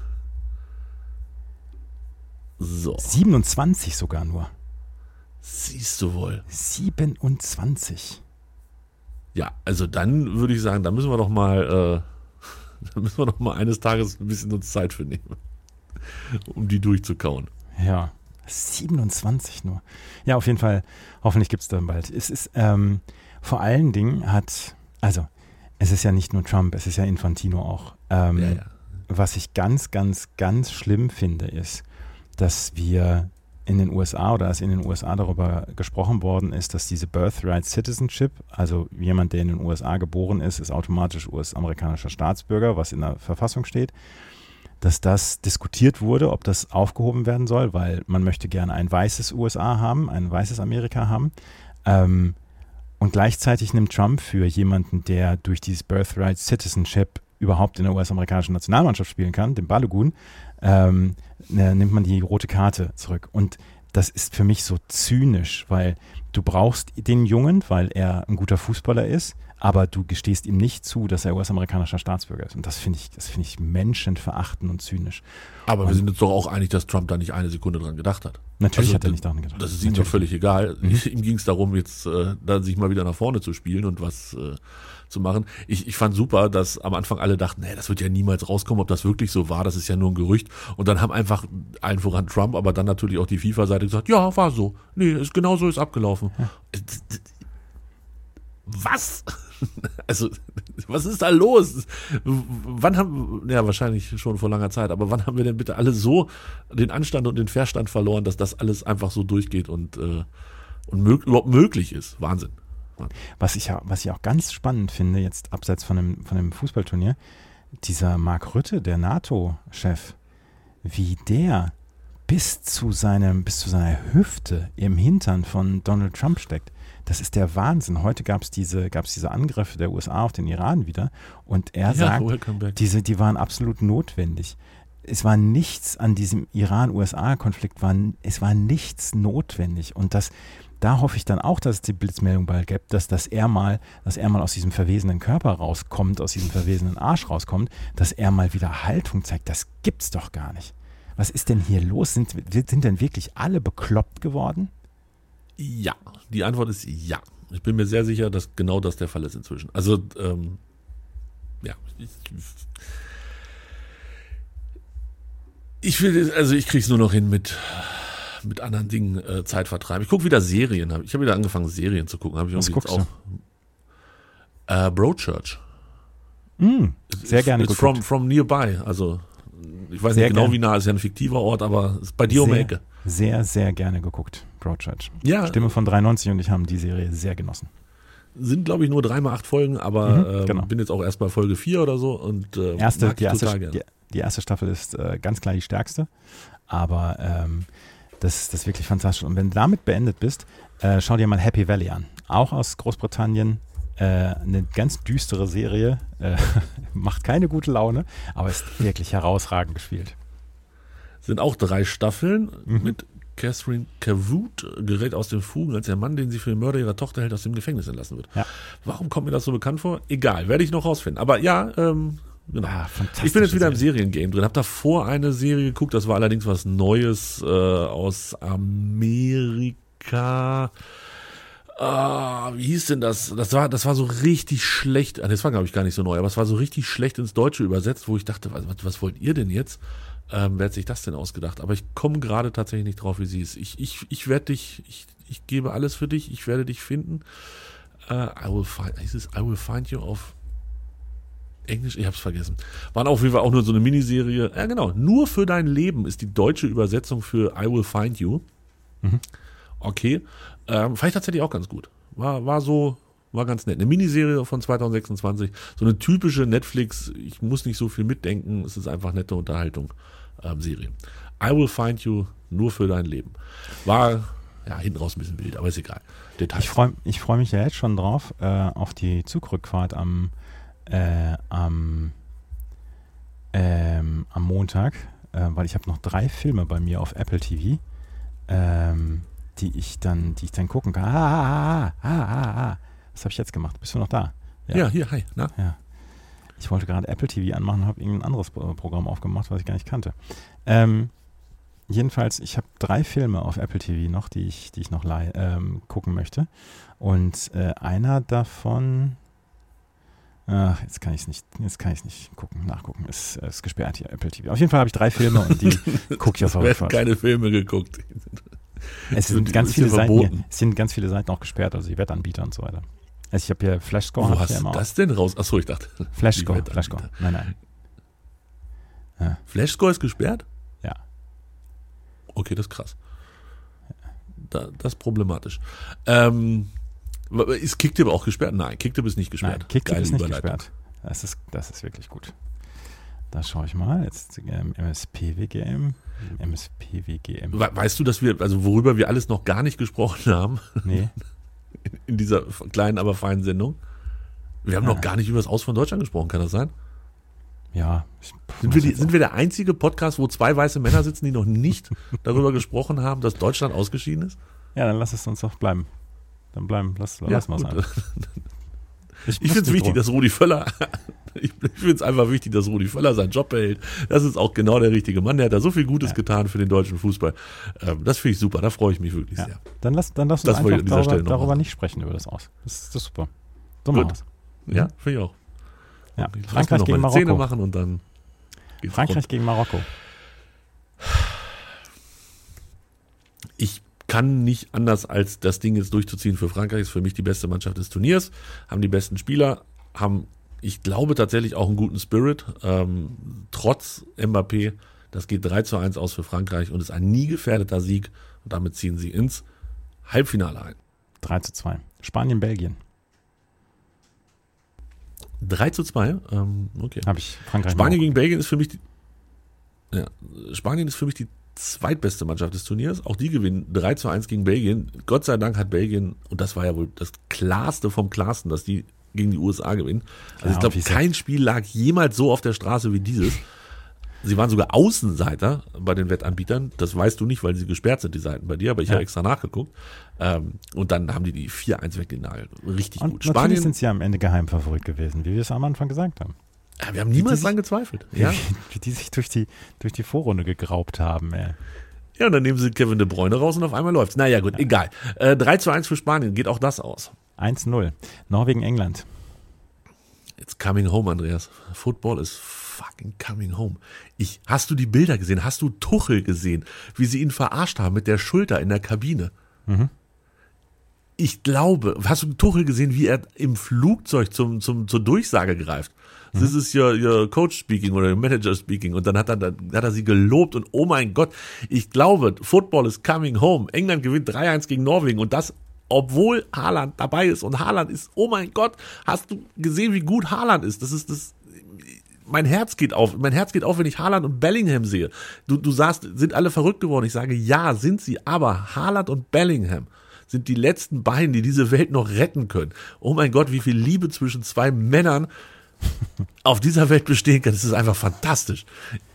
So. siebenundzwanzig sogar nur. Siehst du wohl. siebenundzwanzig. Ja, also dann würde ich sagen, da müssen wir doch mal, äh, da müssen wir doch mal eines Tages ein bisschen uns Zeit für nehmen, um die durchzukauen. Ja, siebenundzwanzig nur. Ja, auf jeden Fall, hoffentlich gibt es dann bald. Es ist, ähm, vor allen Dingen hat, also, es ist ja nicht nur Trump, es ist ja Infantino auch. Ähm, ja, ja. Was ich ganz, ganz, ganz schlimm finde, ist, dass wir in den U S A oder als in den U S A darüber gesprochen worden ist, dass diese Birthright Citizenship, also jemand, der in den U S A geboren ist, ist automatisch U S-amerikanischer Staatsbürger, was in der Verfassung steht, dass das diskutiert wurde, ob das aufgehoben werden soll, weil man möchte gerne ein weißes U S A haben, ein weißes Amerika haben. Ähm, und gleichzeitig nimmt Trump für jemanden, der durch dieses Birthright Citizenship überhaupt in der U S-amerikanischen Nationalmannschaft spielen kann, den Balogun, ähm, nimmt man die rote Karte zurück. Und das ist für mich so zynisch, weil du brauchst den Jungen, weil er ein guter Fußballer ist, aber du gestehst ihm nicht zu, dass er U S-amerikanischer Staatsbürger ist. Und das finde ich, das finde ich menschenverachtend und zynisch. Aber und wir sind uns doch auch einig, dass Trump da nicht eine Sekunde dran gedacht hat. Natürlich also, hat er nicht daran gedacht. Das ist ihm doch völlig egal. Mhm. Ihm ging es darum, jetzt äh, da sich mal wieder nach vorne zu spielen und was äh, zu machen. Ich, ich fand super, dass am Anfang alle dachten, nee, das wird ja niemals rauskommen, ob das wirklich so war, das ist ja nur ein Gerücht. Und dann haben einfach allen voran Trump, aber dann natürlich auch die FIFA-Seite gesagt, ja, war so. Nee, ist, genau so ist abgelaufen. Ja. Was? Also, was ist da los? Wann haben, ja, wahrscheinlich schon vor langer Zeit, aber wann haben wir denn bitte alle so den Anstand und den Verstand verloren, dass das alles einfach so durchgeht und, äh, und mög- überhaupt möglich ist? Wahnsinn. Was ich, was ich auch ganz spannend finde, jetzt abseits von dem, von dem Fußballturnier, dieser Mark Rutte, der NATO-Chef, wie der bis zu seinem, bis zu seiner Hüfte im Hintern von Donald Trump steckt. Das ist der Wahnsinn. Heute gab es diese, gab's diese Angriffe der U S A auf den Iran wieder und er ja, sagt, diese, die waren absolut notwendig. Es war nichts an diesem Iran-U S A-Konflikt, war, es war nichts notwendig und das Da hoffe ich dann auch, dass es die Blitzmeldung bald gibt, dass, dass, er mal, dass er mal aus diesem verwesenen Körper rauskommt, aus diesem verwesenen Arsch rauskommt, dass er mal wieder Haltung zeigt. Das gibt's doch gar nicht. Was ist denn hier los? Sind, sind denn wirklich alle bekloppt geworden? Ja, die Antwort ist ja. Ich bin mir sehr sicher, dass genau das der Fall ist inzwischen. Also, ähm, ja. Ich, ich will, also ich krieg's nur noch hin mit... mit anderen Dingen äh, Zeit vertreiben. Ich gucke wieder Serien. Ich habe wieder angefangen, Serien zu gucken. Hab ich Was guckst auch, du? Äh, Broadchurch. Mm, sehr it's, gerne it's geguckt. From, from nearby. Also, ich weiß sehr nicht genau, gern. wie nah, ist ja ein fiktiver Ort, aber ist bei dir sehr, um die Ecke. Sehr, sehr gerne geguckt, Broadchurch. Ja. Stimme von dreiundneunzig und ich haben die Serie sehr genossen. Sind, glaube ich, nur dreimal acht Folgen, aber mhm, genau. ähm, bin jetzt auch erst bei Folge vier oder so und äh, erste, mag die, ich erste, total gerne. Die, die erste Staffel ist äh, ganz klar die stärkste, aber ähm, Das, das ist wirklich fantastisch. Und wenn du damit beendet bist, äh, schau dir mal Happy Valley an. Auch aus Großbritannien. Äh, eine ganz düstere Serie. Äh, macht keine gute Laune, aber ist wirklich herausragend gespielt. Sind auch drei Staffeln Mhm. mit Catherine Cavute, gerät aus den Fugen, als der Mann, den sie für den Mörder ihrer Tochter hält, aus dem Gefängnis entlassen wird. Ja. Warum kommt mir das so bekannt vor? Egal, werde ich noch rausfinden. Aber ja, ähm, genau. Ah, fantastisch. Ich bin jetzt wieder im Seriengame drin. Hab davor eine Serie geguckt, das war allerdings was Neues äh, aus Amerika. Ah, wie hieß denn das? Das war, das war so richtig schlecht. Ah, das war, glaube ich, gar nicht so neu, aber es war so richtig schlecht ins Deutsche übersetzt, wo ich dachte, was, was wollt ihr denn jetzt? Ähm, wer hat sich das denn ausgedacht? Aber ich komme gerade tatsächlich nicht drauf, wie sie ist. Ich, ich, ich werde dich, ich, ich gebe alles für dich, ich werde dich finden. Äh, I will find, hieß es I will find you auf Englisch? Ich hab's vergessen. Waren auf jeden Fall auch nur so eine Miniserie. Ja, genau. Nur für dein Leben ist die deutsche Übersetzung für I will find you. Mhm. Okay. Ähm, fand ich tatsächlich auch ganz gut. War, war so, war ganz nett. Eine Miniserie von zwanzig sechsundzwanzig. So eine typische Netflix, ich muss nicht so viel mitdenken, es ist einfach nette Unterhaltung. Ähm, Serie. I will find you, nur für dein Leben. War, ja, hinten raus ein bisschen wild, aber ist egal. Details. Ich freue ich freu mich ja jetzt schon drauf, äh, auf die Zugrückfahrt am, äh, am, ähm, am Montag, äh, weil ich habe noch drei Filme bei mir auf Apple T V, ähm, die ich dann, die ich dann gucken kann. Ah, ah, ah, ah, ah, ah. Was habe ich jetzt gemacht? Bist du noch da? ja, hier, hi. Na? Ja. Ich wollte gerade Apple T V anmachen und habe irgendein anderes Programm aufgemacht, was ich gar nicht kannte. Ähm, jedenfalls, ich habe drei Filme auf Apple T V noch, die ich, die ich noch leih, ähm, gucken möchte. Und äh, einer davon, ach, jetzt kann ich es nicht, jetzt kann ich es nicht gucken, nachgucken. Ist, ist gesperrt hier, Apple T V. Auf jeden Fall habe ich drei Filme und die gucke ich auf Es werden Fall. keine Filme geguckt. Es sind Ist ganz ja viele Seiten, verboten. hier, es sind ganz viele Seiten auch gesperrt, also die Wettanbieter und so weiter. Also ich habe hier Flashscore. Wo hab ich hast ja du immer das denn raus? Achso, ich dachte. auf. Flashscore, Die Flashscore. Wettanbieter. Nein, nein. Flashscore ist gesperrt? Ja. Okay, das ist krass. Da, das ist problematisch. Ähm, ist Kicktipp auch gesperrt? Nein, Kicktipp ist nicht gesperrt. Nein, Kicktipp Geile ist nicht Überleitung. gesperrt. Das ist, das ist wirklich gut. Da schaue ich mal. Jetzt ähm, M S P W G M. M S P W G M. We- Weißt du, dass wir, also worüber wir alles noch gar nicht gesprochen haben Nee. in dieser kleinen, aber feinen Sendung? Wir haben Ja. noch gar nicht über das Aus von Deutschland gesprochen, kann das sein? Ja. Ich, Sind wir, die, sind wir der einzige Podcast, wo zwei weiße Männer sitzen, die noch nicht darüber gesprochen haben, dass Deutschland ausgeschieden ist? Ja, dann lass es uns doch bleiben. Dann bleiben. Lass, lass mal gut. sein. Ich finde es wichtig, dass Rudi Völler, ich, ich finde es einfach wichtig, dass Rudi Völler seinen Job behält. Das ist auch genau der richtige Mann. Der hat da so viel Gutes Ja. getan für den deutschen Fußball. Ähm, das finde ich super. Da freue ich mich wirklich Ja. sehr. Dann lass, dann lass uns Das wollte ich einfach an dieser darüber, Stelle noch darüber machen. nicht sprechen, über das Aus. Das, das ist super. So Gut. machen wir's. Ja, finde ich auch. Ja. Ich lass mir Frankreich noch gegen meine Zähne Marokko. machen und dann geht's Frankreich rund. gegen Marokko. Ich kann nicht anders als das Ding jetzt durchzuziehen für Frankreich. Ist für mich die beste Mannschaft des Turniers. Haben die besten Spieler, haben, ich glaube, tatsächlich auch einen guten Spirit. Ähm, trotz Mbappé, das geht drei zu eins aus für Frankreich und ist ein nie gefährdeter Sieg. Und damit ziehen sie ins Halbfinale ein. drei zu zwei. Spanien, Belgien. drei zu zwei? Ähm, okay. Habe ich Frankreich. Spanien Marokko. gegen Belgien ist für mich die, ja, Spanien ist für mich die zweitbeste Mannschaft des Turniers. Auch die gewinnen drei zu eins gegen Belgien. Gott sei Dank hat Belgien, und das war ja wohl das Klarste vom Klarsten, dass die gegen die U S A gewinnen. Also Ja, ich glaube, und wie kein Spiel lag jemals so auf der Straße wie dieses. Sie waren sogar Außenseiter bei den Wettanbietern. Das weißt du nicht, weil sie gesperrt sind, die Seiten bei dir, aber ich Ja. habe extra nachgeguckt. Ähm, und dann haben die die vier eins weggenagelt. Richtig Und gut. natürlich Spanien, sind sie am Ende Geheimfavorit gewesen, wie wir es am Anfang gesagt haben. ja, wir haben niemals sich- dran gezweifelt. Ja. Wie, wie die sich durch die, durch die Vorrunde gegraubt haben. Ey. Ja, und dann nehmen sie Kevin De Bruyne raus und auf einmal läuft's. Naja, gut, egal. Äh, drei zu eins für Spanien, geht auch das aus. eins null. Norwegen, England. It's coming home, Andreas. Football is fucking coming home. Ich, hast du die Bilder gesehen? Hast du Tuchel gesehen, wie sie ihn verarscht haben mit der Schulter in der Kabine? Mhm. Ich glaube, hast du Tuchel gesehen, wie er im Flugzeug zum, zum, zur Durchsage greift? This is your, your coach speaking oder your manager speaking. Und dann hat er, dann hat er sie gelobt und oh mein Gott, ich glaube, Football is coming home. England gewinnt drei eins gegen Norwegen und das, obwohl Haaland dabei ist. Und Haaland ist, oh mein Gott, hast du gesehen, wie gut Haaland ist? Das ist das, mein Herz geht auf. Mein Herz geht auf, wenn ich Haaland und Bellingham sehe. Du, du sagst, sind alle verrückt geworden. Ich sage, ja, sind sie. Aber Haaland und Bellingham sind die letzten beiden, die diese Welt noch retten können. Oh mein Gott, wie viel Liebe zwischen zwei Männern auf dieser Welt bestehen kann. Das ist einfach fantastisch.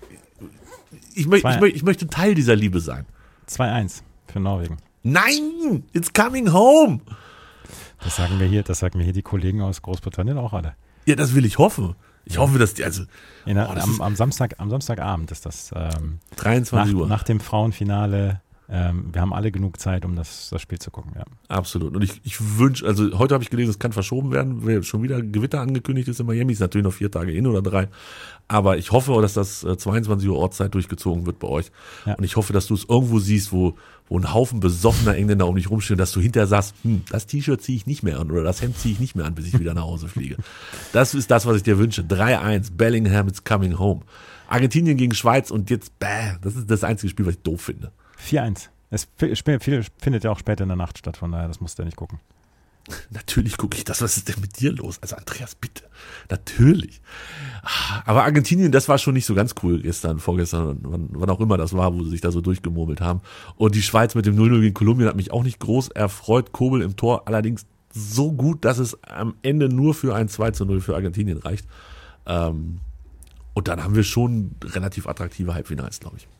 Ich, mö- ich, mö- ich möchte Teil dieser Liebe sein. zwei eins für Norwegen. Nein, it's coming home. Das sagen wir hier, das sagen wir hier die Kollegen aus Großbritannien auch alle. Ja, das will ich hoffen. Ich hoffe, dass die, also, In der, oh, das am, ist am, Samstag, am Samstagabend ist das ähm, dreiundzwanzig nach, Uhr. nach dem Frauenfinale. Ähm, wir haben alle genug Zeit, um das, das Spiel zu gucken. Ja. Absolut. Und ich, ich wünsche, also heute habe ich gelesen, es kann verschoben werden, weil schon wieder Gewitter angekündigt ist in Miami. Ist natürlich noch vier Tage hin oder drei. Aber ich hoffe, dass das äh, zweiundzwanzig Uhr Ortszeit durchgezogen wird bei euch. Ja. Und ich hoffe, dass du es irgendwo siehst, wo, wo ein Haufen besoffener Engländer um dich rumstehen, dass du hinterher sagst, hm, das T-Shirt ziehe ich nicht mehr an oder das Hemd ziehe ich nicht mehr an, bis ich wieder nach Hause fliege. Das ist das, was ich dir wünsche. drei eins, Bellingham, it's coming home. Argentinien gegen Schweiz und jetzt, bäh, das ist das einzige Spiel, was ich doof finde. vier eins. Es f- viel, findet ja auch später in der Nacht statt, von daher, das musst du ja nicht gucken. Natürlich gucke ich das. Was ist denn mit dir los? Also Andreas, bitte. Natürlich. Aber Argentinien, das war schon nicht so ganz cool gestern, vorgestern, wann, wann auch immer das war, wo sie sich da so durchgemurmelt haben. Und die Schweiz mit dem null null gegen Kolumbien hat mich auch nicht groß erfreut. Kobel im Tor allerdings so gut, dass es am Ende nur für ein zwei zu null für Argentinien reicht. Ähm, und dann haben wir schon relativ attraktive Halbfinals, glaube ich.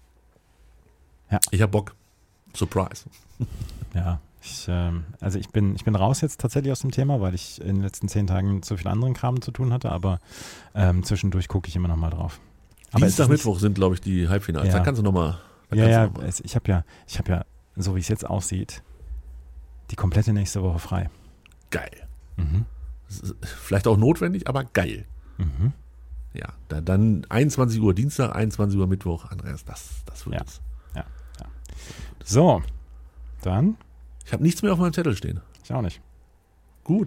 Ja. Ich hab Bock. Surprise. Ja, ich, ähm, also ich bin, ich bin raus jetzt tatsächlich aus dem Thema, weil ich in den letzten zehn Tagen zu viel anderen Kram zu tun hatte, aber ähm, zwischendurch gucke ich immer noch mal drauf. Aber Dienstag, Mittwoch sind, glaube ich, die Halbfinals. Ja. Da kannst du nochmal. Ja, ja, es, ich habe ja, ich habe ja, so wie es jetzt aussieht, die komplette nächste Woche frei. Geil. Mhm. Vielleicht auch notwendig, aber geil. Mhm. Ja, da, dann einundzwanzig Uhr Dienstag, einundzwanzig Uhr Mittwoch. Andreas, das, das wird Ja. es. Ja, ja. So, dann, Ich habe nichts mehr auf meinem Zettel stehen. ich auch nicht. Gut.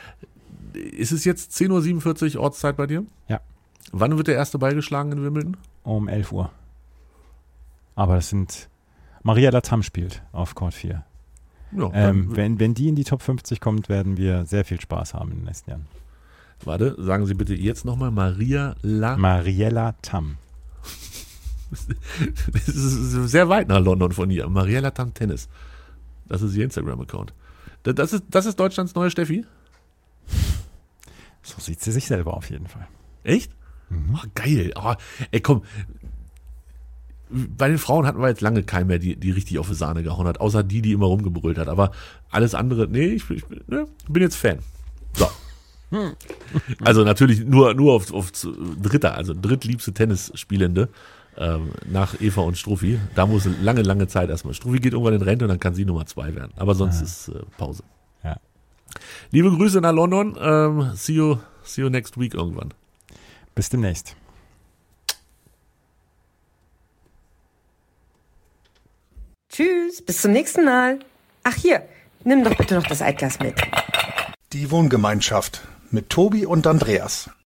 Ist es jetzt zehn Uhr siebenundvierzig Ortszeit bei dir? Ja. Wann wird der erste Ball geschlagen in Wimbledon? Um elf Uhr. Aber das sind, Maria Latam spielt auf Court vier. Ja, Ähm, dann- wenn, wenn die in die Top fünfzig kommt, werden wir sehr viel Spaß haben in den nächsten Jahren. Warte, sagen Sie bitte jetzt nochmal Maria La. Mariella Tam. Das ist sehr weit nach London von hier. Mariella Tam Tennis. Das ist ihr Instagram-Account. Da- Das ist, das ist Deutschlands neue Steffi? So sieht sie sich selber auf jeden Fall. Echt? Mhm. Oh, geil. Oh, ey, komm. Bei den Frauen hatten wir jetzt lange keinen mehr, die, die richtig auf die Sahne gehauen hat, außer die, die immer rumgebrüllt hat. Aber alles andere, nee, ich, ich ne, bin jetzt Fan. So. Also natürlich nur, nur auf, auf Dritter, also drittliebste Tennisspielende ähm, nach Eva und Struffi. Da muss lange, lange Zeit erstmal. Struffi geht irgendwann in Rente und dann kann sie Nummer zwei werden. Aber sonst Ah. ist äh, Pause. Ja. Liebe Grüße nach London. Ähm, see you, see you next week irgendwann. Bis demnächst. Tschüss, bis zum nächsten Mal. Ach hier, nimm doch bitte noch das Altglas mit. Die Wohngemeinschaft mit Tobi und Andreas.